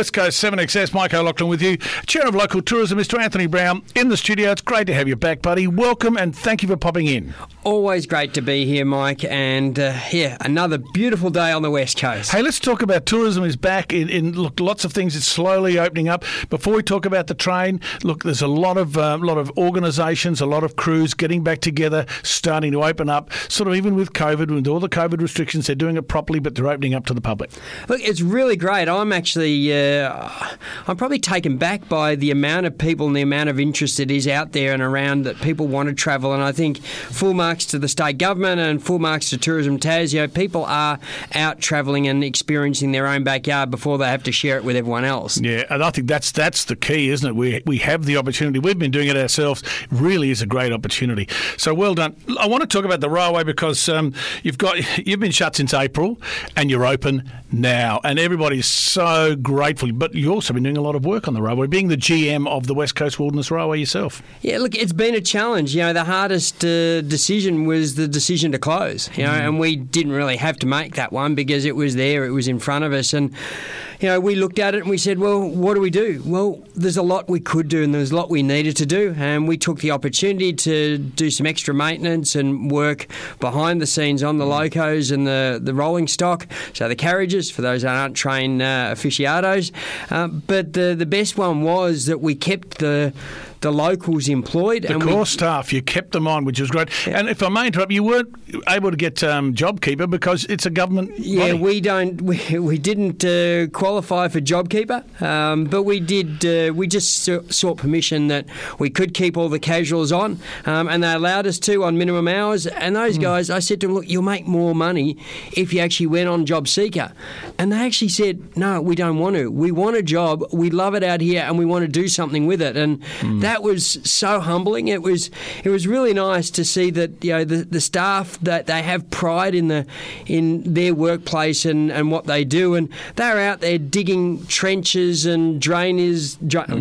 West Coast 7XS, Mike O'Loughlin with you. Chair of Local Tourism, Mr. Anthony Brown, in the studio. It's great to have you back, buddy. Welcome and thank you for popping in. Always great to be here, Mike, and another beautiful day on the West Coast. Hey, let's talk about tourism is back in look, lots of things. It's slowly opening up. Before we talk about the train, look, there's a lot of organisations, a lot of crews getting back together, starting to open up. Sort of even with COVID, with all the COVID restrictions, they're doing it properly, but they're opening up to the public. Look, it's really great. I'm actually, I'm probably taken back by the amount of people and the amount of interest that is out there and around that people want to travel. And I think full marks to the state government and full marks to Tourism Tas. People are out travelling and experiencing their own backyard before they have to share it with everyone else. Yeah, and I think that's the key, isn't it? We have the opportunity. We've been doing it ourselves. It really is a great opportunity. So well done. I want to talk about the railway because you've been shut since April and you're open now, and everybody's so grateful. But you've also been doing a lot of work on the railway, being the GM of the West Coast Wilderness Railway yourself. Yeah, look, it's been a challenge. The hardest decision was the decision to close. And we didn't really have to make that one because it was there, it was in front of us, and we looked at it and we said, well, what do we do? Well, there's a lot we could do and there's a lot we needed to do, and we took the opportunity to do some extra maintenance and work behind the scenes on the locos and the rolling stock, so the carriages, for those that aren't trained aficionados. But the best one was that we kept the locals employed. The core staff, you kept them on, which was great. Yeah. And if I may interrupt, you weren't able to get JobKeeper because it's a government body. We didn't qualify for JobKeeper, but we did. We just sought permission that we could keep all the casuals on, and they allowed us to on minimum hours. And those guys, I said to them, look, you'll make more money if you actually went on JobSeeker. And they actually said, no, we don't want to. We want a job. We love it out here, and we want to do something with it. And that was so humbling. It was really nice to see that the staff, that they have pride in their workplace and what they do, and they're out there digging trenches and drains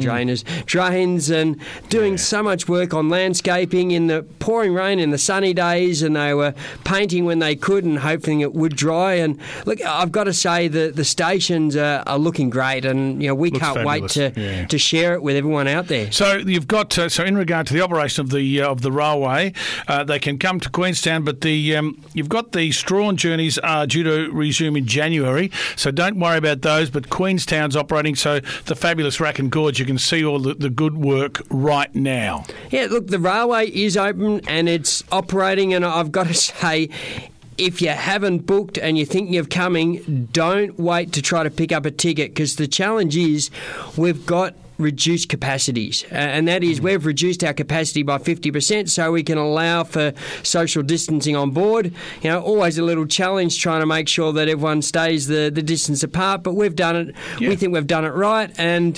and doing so much work on landscaping in the pouring rain in the sunny days, and they were painting when they could and hoping it would dry. And look, I've got to say that the stations are looking great, and we can't fabulous. Wait to share it with everyone out there. So you've got so in regard to the operation of the railway, they can come to Queenstown, but you've got the Strahan journeys are due to resume in January, so don't worry about those. But Queenstown's operating, so the fabulous Rack and Gorge, you can see all the good work right now. Yeah, look, the railway is open and it's operating, and I've got to say, if you haven't booked and you're thinking of coming, don't wait to try to pick up a ticket, because the challenge is we've got reduced capacities, and that is we've reduced our capacity by 50% so we can allow for social distancing on board. Always a little challenge trying to make sure that everyone stays the distance apart, but we've done it. Yeah. We think we've done it right, and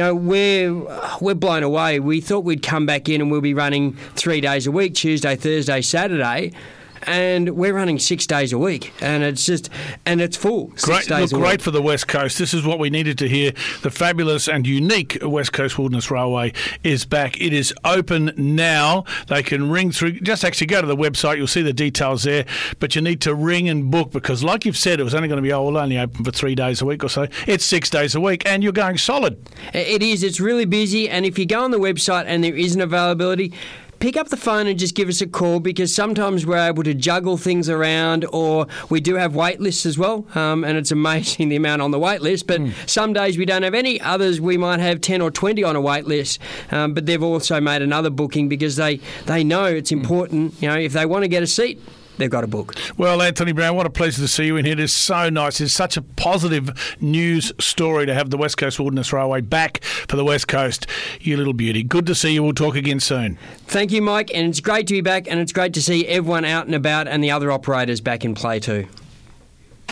we're blown away. We thought we'd come back in and we'll be running 3 days a week, Tuesday, Thursday, Saturday, and we're running 6 days a week, and it's full. Great for the West Coast. This is what we needed to hear. The fabulous and unique West Coast Wilderness Railway is back. It is open now. They can ring through. Just actually go to the website. You'll see the details there. But you need to ring and book, because, like you've said, it was only going to be only open for 3 days a week or so. It's 6 days a week, and you're going solid. It is. It's really busy, and if you go on the website and there isn't availability, pick up the phone and just give us a call, because sometimes we're able to juggle things around, or we do have wait lists as well, and it's amazing the amount on the wait list, but some days we don't have any, others we might have 10 or 20 on a wait list, but they've also made another booking because they know it's important. If they want to get a seat, they've got a book. Well, Anthony Brown, what a pleasure to see you in here. It is so nice. It's such a positive news story to have the West Coast Wilderness Railway back for the West Coast. You little beauty. Good to see you. We'll talk again soon. Thank you, Mike, and it's great to be back, and it's great to see everyone out and about and the other operators back in play too.